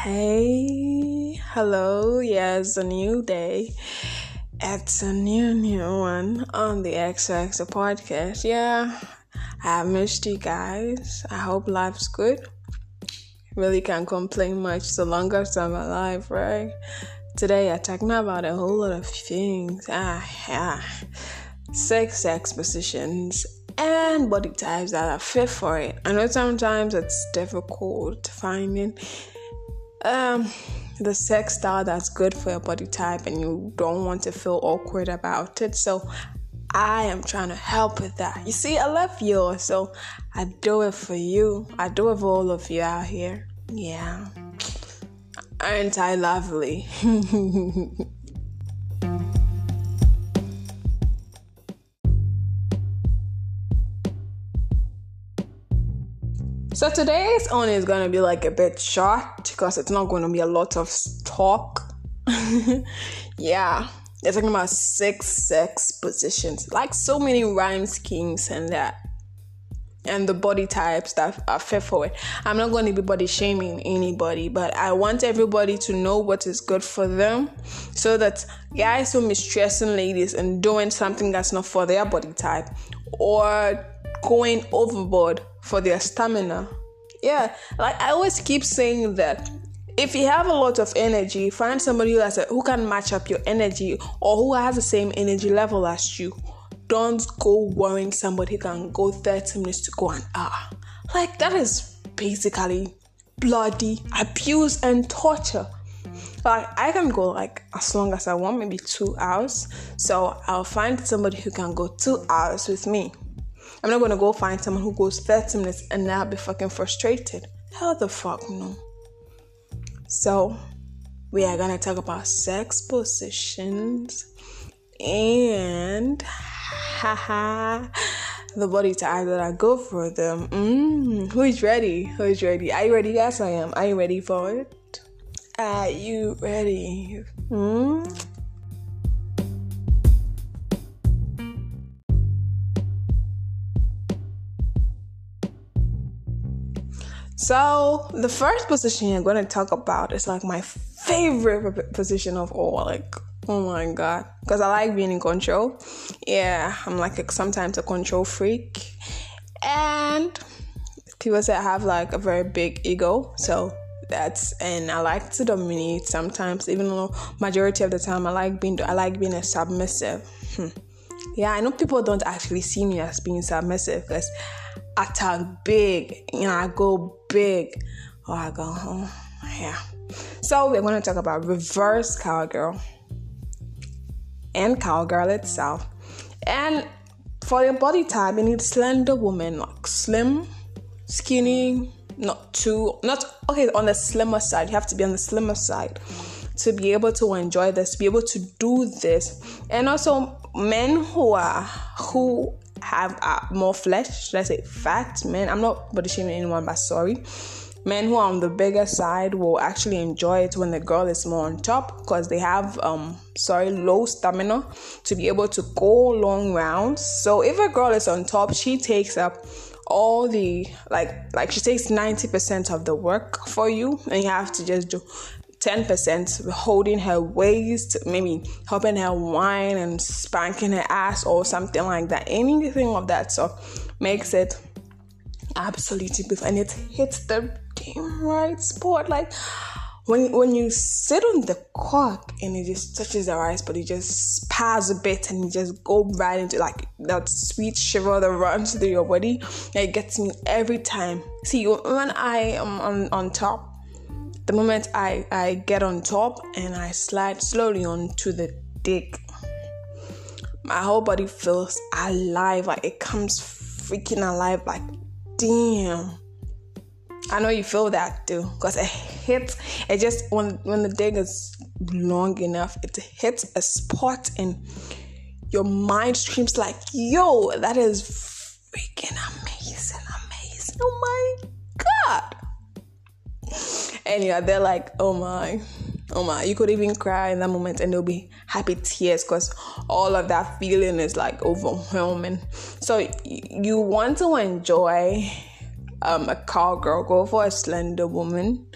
Hey, hello, it's a new day. It's a new one on the XX podcast. Yeah, I missed you guys. I hope life's good. Really can't complain much. It's the longest time alive, right? Today I'm talking about a whole lot of things. 6 sex positions and body types that are fit for it. I know sometimes it's difficult finding the sex style that's good for your body type and you don't want to feel awkward about it. So I am trying to help with that. You see, I love yours, so I do it for you. I do it for all of you out here. Yeah. Aren't I lovely? So today's on is going to be like a bit short because it's not going to be a lot of talk. Yeah, they're talking about 6 sex positions, like so many rhyme schemes and that, and the body types that are fit for it. I'm not going to be body shaming anybody, but I want everybody to know what is good for them so that guys who mistressing ladies and doing something that's not for their body type or going overboard for their stamina. Yeah, like I always keep saying that if you have a lot of energy, find somebody who can match up your energy or who has the same energy level as you. Don't go worrying somebody who can go 30 minutes to go an hour. Like that is basically bloody abuse and torture. Like I can go like as long as I want, maybe 2 hours. So I'll find somebody who can go 2 hours with me. I'm not going to go find someone who goes 30 minutes and now be fucking frustrated. Hell the fuck no. So, we are going to talk about sex positions and the body type that I go for them. Who is ready? Are you ready? Yes, I am. Are you ready for it? Are you ready? So, the first position you're going to talk about is like my favorite position of all. Like, oh my God. Because I like being in control. Yeah, I'm like sometimes a control freak. And people say I have like a very big ego. So, and I like to dominate sometimes. Even though majority of the time I like being a submissive. Yeah, I know people don't actually see me as being submissive because I talk big, I go big, or I go home. Yeah. So we're going to talk about reverse cowgirl and cowgirl itself. And for your body type, you need slender woman, like slim, skinny, on the slimmer side. You have to be on the slimmer side to be able to enjoy this, to be able to do this. And also men who have more flesh, should I say fat men. I'm not body shaming anyone, but sorry. Men who are on the bigger side will actually enjoy it when the girl is more on top because they have low stamina to be able to go long rounds. So if a girl is on top, she takes up all the like she takes 90% of the work for you, and you have to just do 10% holding her waist, maybe helping her whine and spanking her ass or something like that. Anything of that sort makes it absolutely beautiful, and it hits the damn right spot. Like when you sit on the cock and it just touches the rice, but it just spars a bit and you just go right into like that sweet shiver that runs through your body. It gets me every time. See, when I am on top, the moment I get on top and I slide slowly onto the dick, my whole body feels alive. Like it comes freaking alive. Like, damn. I know you feel that too. Because it hits. It just, when the dick is long enough, it hits a spot and your mind screams like, yo, that is freaking amazing. Oh my God. And yeah, they're like, oh my, you could even cry in that moment and there'll be happy tears because all of that feeling is like overwhelming. So you want to enjoy a cowgirl, go for a slender woman.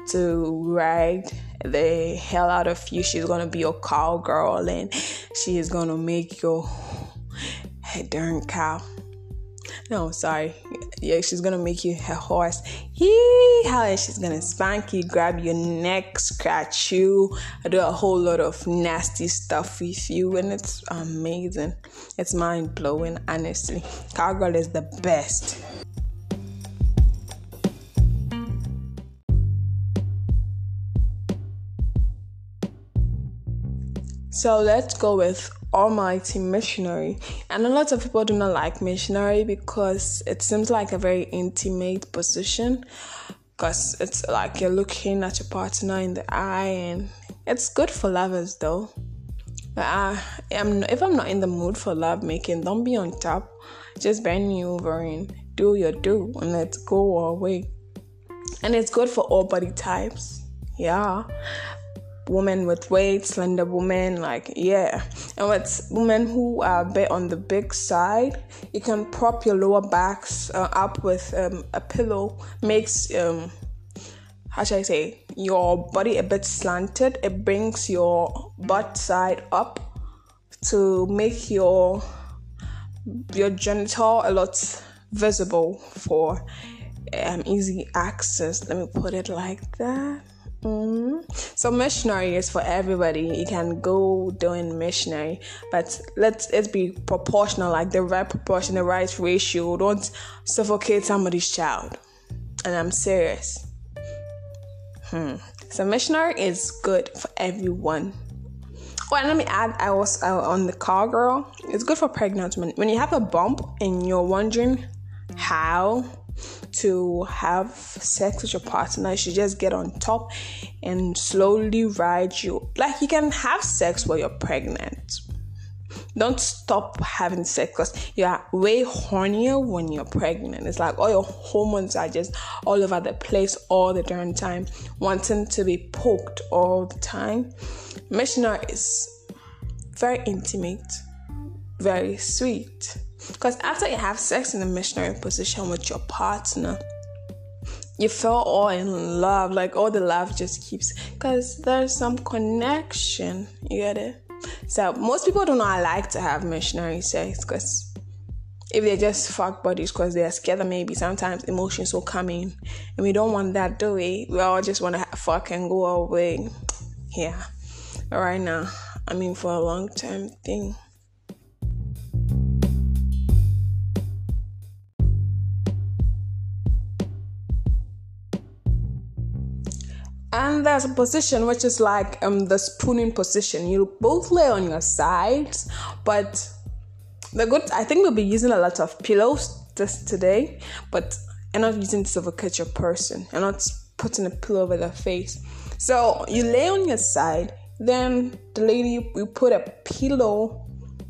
to ride the hell out of you. She's gonna be your cowgirl, and she is gonna make your head darn cow. No, sorry. Yeah, she's gonna make you her horse. And she's gonna spank you, grab your neck, scratch you, do a whole lot of nasty stuff with you, and it's amazing. It's mind blowing, honestly. Cowgirl is the best. So let's go with Almighty Missionary. And a lot of people do not like missionary because it seems like a very intimate position, because it's like you're looking at your partner in the eye, and it's good for lovers though. But if I'm not in the mood for love making, don't be on top. Just bend me over and do your do, and let's go away. And it's good for all body types. Yeah. Women with weight, slender women, and with women who are a bit on the big side, you can prop your lower backs up with a pillow. Makes your body a bit slanted. It brings your butt side up to make your genital a lot visible for easy access. Let me put it like that. So missionary is for everybody. You can go doing missionary, but let's be proportional, like the right proportion, the right ratio. Don't suffocate somebody's child. And I'm serious. So missionary is good for everyone. Oh, and let me add, I was on the cowgirl. It's good for pregnant women. When you have a bump and you're wondering how to have sex with your partner, you should just get on top and slowly ride you. Like, you can have sex while you're pregnant. Don't stop having sex, because you're way hornier when you're pregnant. It's like all your hormones are just all over the place all the darn time, wanting to be poked all the time. Missionary is very intimate, very sweet. Because after you have sex in the missionary position with your partner, you feel all in love. Like, all the love just keeps, because there's some connection. You get it? So most people do not like to have missionary sex, because if they just fuck buddies because they are scared that maybe sometimes emotions will come in, and we don't want that, do we? We all just want to fuck and go away. Yeah. But right now, for a long-term thing. And there's a position which is like the spooning position. You both lay on your sides, but I think we'll be using a lot of pillows just today, but you're not using to suffocate your person. You're not putting a pillow over their face. So you lay on your side, then the lady, you put a pillow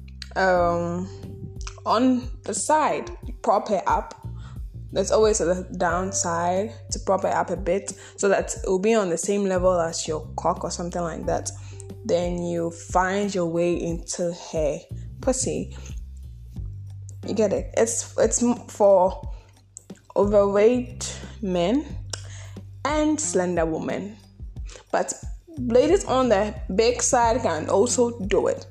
on the side. You prop her up. There's always a downside to prop it up a bit so that it will be on the same level as your cock or something like that. Then you find your way into her pussy. You get it? It's for overweight men and slender women. But ladies on the big side can also do it.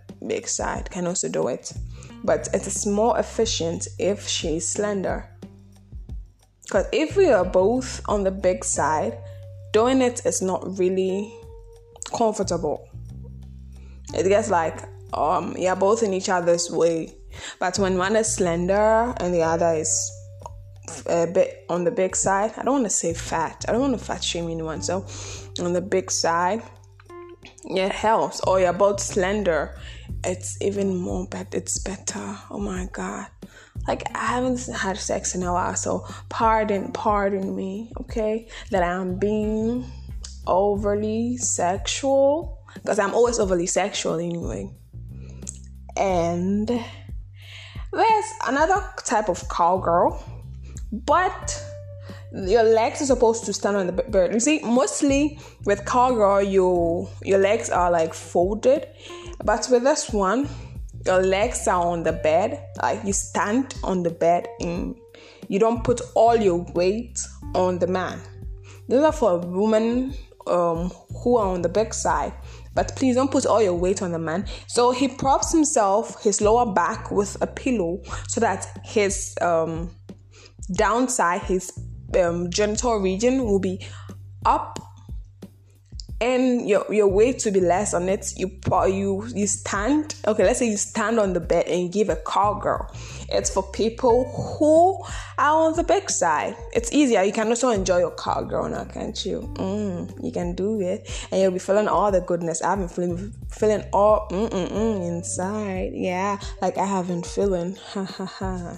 But it is more efficient if she's slender. Because if we are both on the big side, doing it is not really comfortable. It gets like, you're both in each other's way. But when one is slender and the other is a bit on the big side, I don't want to say fat. I don't want to fat shame anyone. So on the big side, it helps. Or you're both slender, it's even more better. It's better. Oh my God. Like, I haven't had sex in a while, so pardon me, okay, that I'm being overly sexual, because I'm always overly sexual anyway. And there's another type of cowgirl, but your legs are supposed to stand on the bed. You see, mostly with cowgirl, your legs are like folded, but with this one, your legs are on the bed, like you stand on the bed and you don't put all your weight on the man. Those are for women who are on the big side. But please don't put all your weight on the man. So he props his lower back with a pillow so that his downside, his genital region will be up, and your weight to be less on it. You stand. Okay, let's say you stand on the bed and you give a cowgirl. It's for people who are on the big side. It's easier. You can also enjoy your cowgirl now, can't you? You can do it, and you'll be feeling all the goodness. I've been feeling all inside. Yeah, like I have been feeling. Ha ha ha.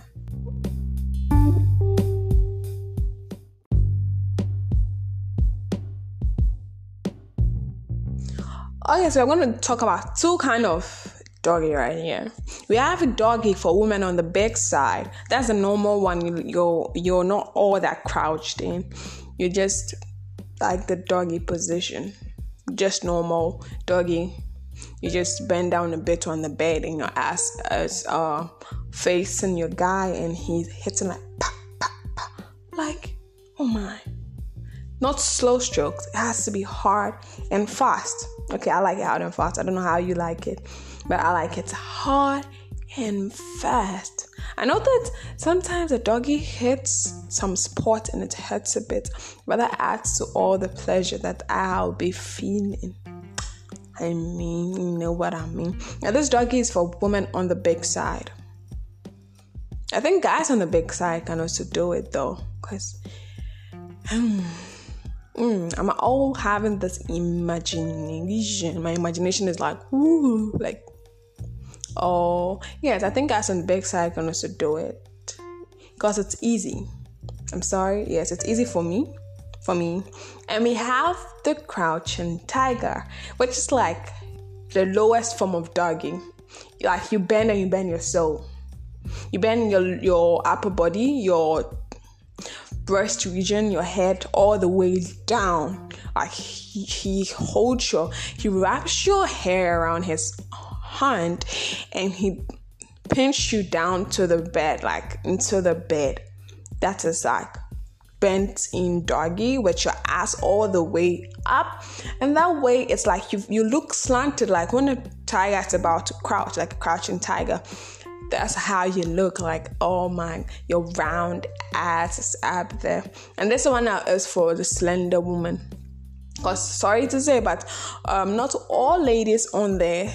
Okay, so I'm going to talk about two kind of doggy right here. We have a doggy for women on the big side. That's the normal one. You're not all that crouched in. You're just like the doggy position. Just normal doggy. You just bend down a bit on the bed and your ass is facing your guy, and he's hitting like pop, pop, pop. Like, oh my. Not slow strokes. It has to be hard and fast. Okay, I like it hard and fast. I don't know how you like it, but I like it hard and fast. I know that sometimes a doggy hits some spot and it hurts a bit, but that adds to all the pleasure that I'll be feeling. I mean, you know what I mean. Now, this doggy is for women on the big side. I think guys on the big side can also do it though, because I'm all having this imagination. My imagination is like, ooh, like, oh, yes, I think guys on the big side can also do it because it's easy. I'm sorry, yes, it's easy for me. And we have the crouching tiger, which is like the lowest form of doggy. Like you bend and you bend your soul. You bend your upper body, your breast region, your head all the way down. Like he wraps your hair around his hand and he pinch you down to the bed, like into the bed. That is like bent in doggy with your ass all the way up, and that way it's like you look slanted, like when a tiger is about to crouch, like a crouching tiger. That's how you look, like, oh my, your round ass is up there. And this one now is for the slender woman. Because sorry to say, but not all ladies on their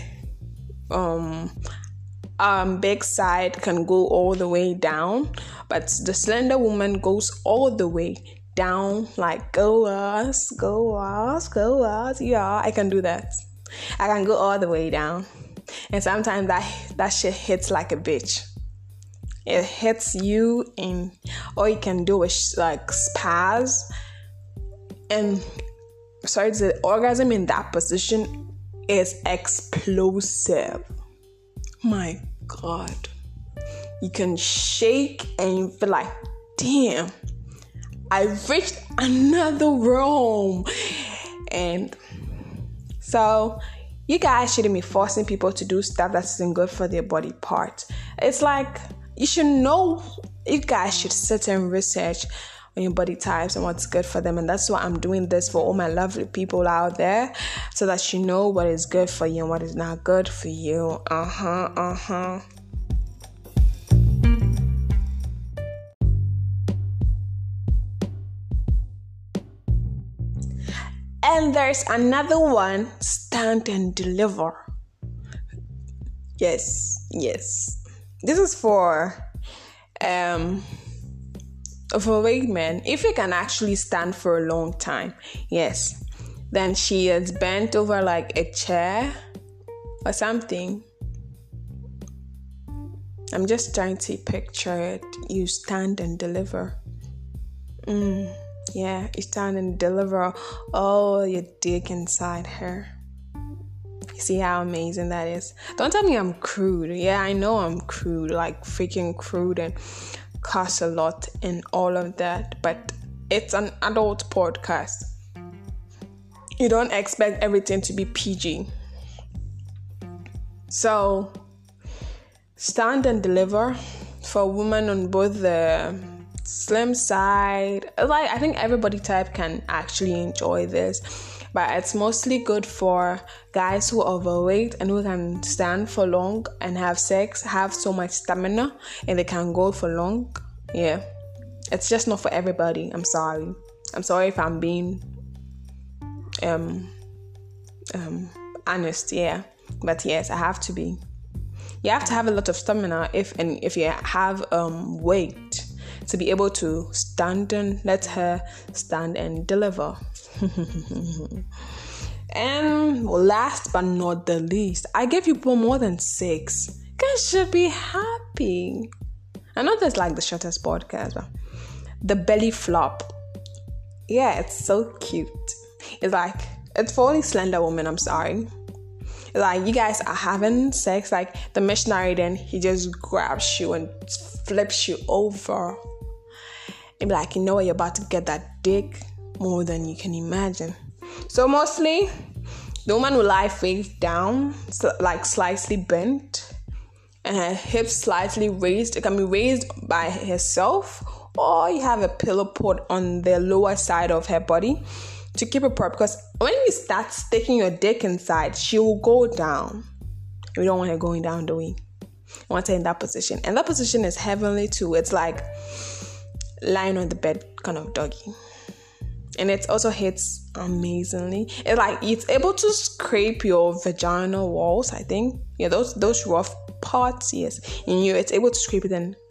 big side can go all the way down, but the slender woman goes all the way down. Like go us. Yeah, I can do that. I can go all the way down. And sometimes that shit hits like a bitch. It hits you, and all you can do is like spaz. And sorry, the orgasm in that position is explosive. My God. You can shake and you feel like, damn, I reached another realm. And so you guys shouldn't be forcing people to do stuff that isn't good for their body part. It's like, you should know, you guys should sit and research on your body types and what's good for them. And that's why I'm doing this for all my lovely people out there, so that you know what is good for you and what is not good for you. And there's another one, stand and deliver. Yes. This is for overweight men. If you can actually stand for a long time, yes, then she is bent over like a chair or something. I'm just trying to picture it. You stand and deliver. Yeah, you stand and deliver all your dick inside her. You see how amazing that is? Don't tell me I'm crude. Yeah, I know I'm crude, like freaking crude and cuss a lot and all of that. But it's an adult podcast. You don't expect everything to be PG. So, stand and deliver for women on both the slim side. Like, I think everybody type can actually enjoy this, but it's mostly good for guys who are overweight and who can stand for long and have sex, have so much stamina, and they can go for long. Yeah, it's just not for everybody. I'm sorry if I'm being honest. Yeah, but yes, I have to be. You have to have a lot of stamina if you have weight to be able to stand and let her stand and deliver. And last but not the least, I gave you more than 6. Guys should be happy. I know that's like the shortest podcast, but the belly flop. Yeah, it's so cute. It's for only slender women. I'm sorry. Like, you guys are having sex, like the missionary, then he just grabs you and flips you over and be like, you know what, you're about to get that dick more than you can imagine. So mostly the woman will lie face down, like slightly bent, and her hips slightly raised. It can be raised by herself, or you have a pillow put on the lower side of her body to keep it proper, because when you start sticking your dick inside, she will go down. We don't want her going down, do we? We want her in that position. And that position is heavenly too. It's like lying on the bed kind of doggy. And it also hits amazingly. It's able to scrape your vaginal walls, I think. Yeah, those rough parts, yes. And it's able to scrape it in.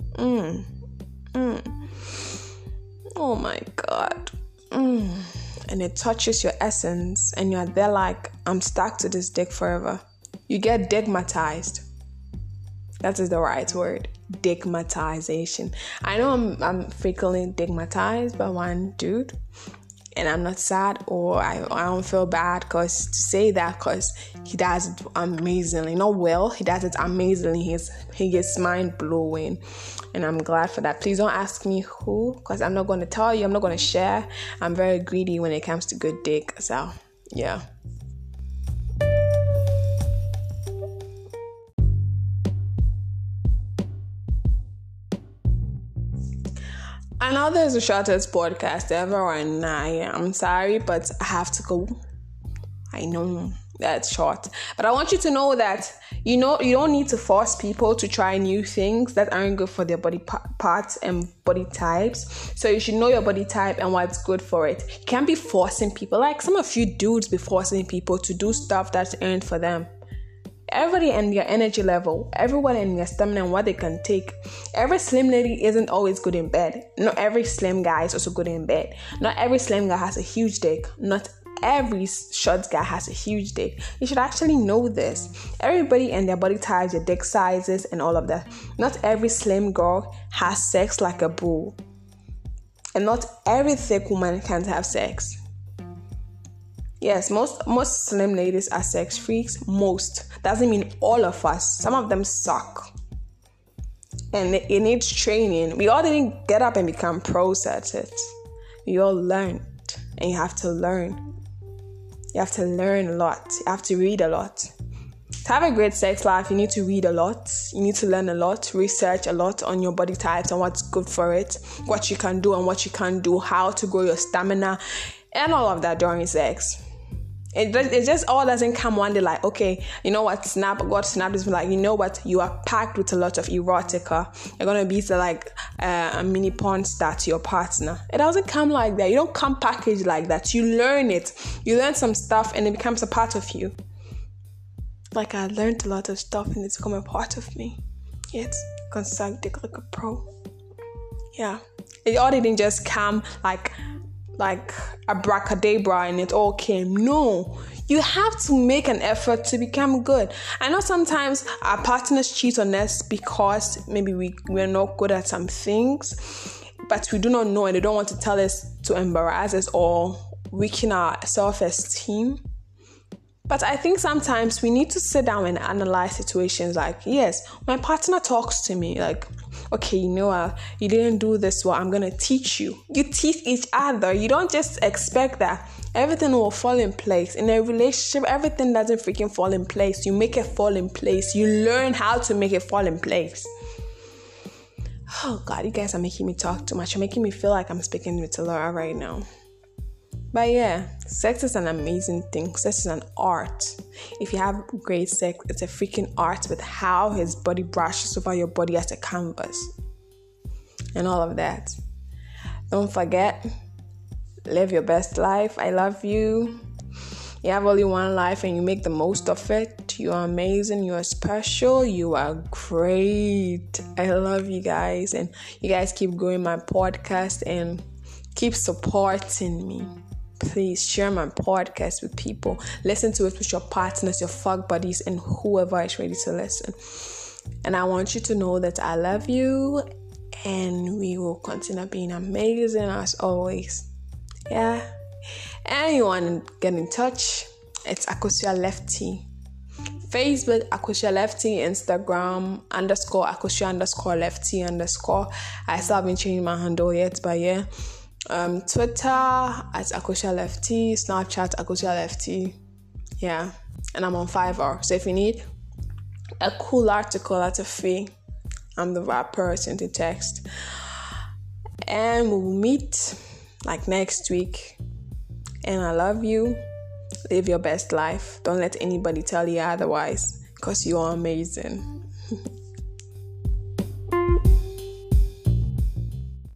Oh my God. And it touches your essence, and you're there like, I'm stuck to this dick forever. You get digmatized. That is the right word. Digmatization. I know I'm frequently digmatized by one dude, and I'm not sad, or I don't feel bad to say that, because he does it amazingly. Not well, he does it amazingly. He gets mind blowing, and I'm glad for that. Please don't ask me who, because I'm not going to tell you. I'm not going to share. I'm very greedy when it comes to good dick. So yeah. I know there's the shortest podcast ever, and I'm sorry, but I have to go. I know that's short, but I want you to know that you don't need to force people to try new things that aren't good for their body parts and body types. So you should know your body type and what's good for it. You can't be forcing people. Like, some of you dudes be forcing people to do stuff that's earned for them. Everybody and their energy level, everyone and their stamina and what they can take. Every slim lady isn't always good in bed. Not every slim guy is also good in bed. Not every slim guy has a huge dick. Not every short guy has a huge dick. You should actually know this. Everybody and their body types, their dick sizes, and all of that. Not every slim girl has sex like a bull. And not every thick woman can have sex. Yes, most slim ladies are sex freaks. Most. Doesn't mean all of us. Some of them suck. And it needs training. We all didn't get up and become pros at it. We all learned. And you have to learn. You have to learn a lot. You have to read a lot. To have a great sex life, you need to read a lot. You need to learn a lot, research a lot on your body types and what's good for it, what you can do and what you can't do, how to grow your stamina, and all of that during sex. It just all doesn't come one day like, okay, you know what, God snapped this, like, you know what, you are packed with a lot of erotica. You're going to be like a mini porn star to your partner. It doesn't come like that. You don't come packaged like that. You learn it. You learn some stuff and it becomes a part of you. Like, I learned a lot of stuff and it's become a part of me. Yet, can suck dick like a pro. Yeah. It all didn't just come like abracadabra and it all came. No, you have to make an effort to become good. I know sometimes our partners cheat on us because maybe we're not good at some things, but we do not know and they don't want to tell us to embarrass us or weaken our self-esteem. But I think sometimes we need to sit down and analyze situations like, yes, my partner talks to me like, okay, you know, you didn't do this well, I'm going to teach you. You teach each other. You don't just expect that everything will fall in place. In a relationship, everything doesn't freaking fall in place. You make it fall in place. You learn how to make it fall in place. Oh God, you guys are making me talk too much. You're making me feel like I'm speaking with Laura right now. But yeah, sex is an amazing thing. Sex is an art. If you have great sex, it's a freaking art with how his body brushes over your body as a canvas. And all of that. Don't forget, live your best life. I love you. You have only one life and you make the most of it. You are amazing. You are special. You are great. I love you guys. And you guys keep growing my podcast and keep supporting me. Please share my podcast with people. Listen to it with your partners, your fuck buddies, and whoever is ready to listen. And I want you to know that I love you. And we will continue being amazing as always. Yeah. And you want to get in touch, it's Akosua Lefty. Facebook, Akosua Lefty. Instagram, _Akosua _Lefty _. I still haven't changed my handle yet, but yeah. Twitter, at Akosua Lefty. Snapchat, Akosua Lefty. Yeah. And I'm on Fiverr. So if you need a cool article at a fee, I'm the right person to text. And we'll meet like next week. And I love you. Live your best life. Don't let anybody tell you otherwise, because you are amazing.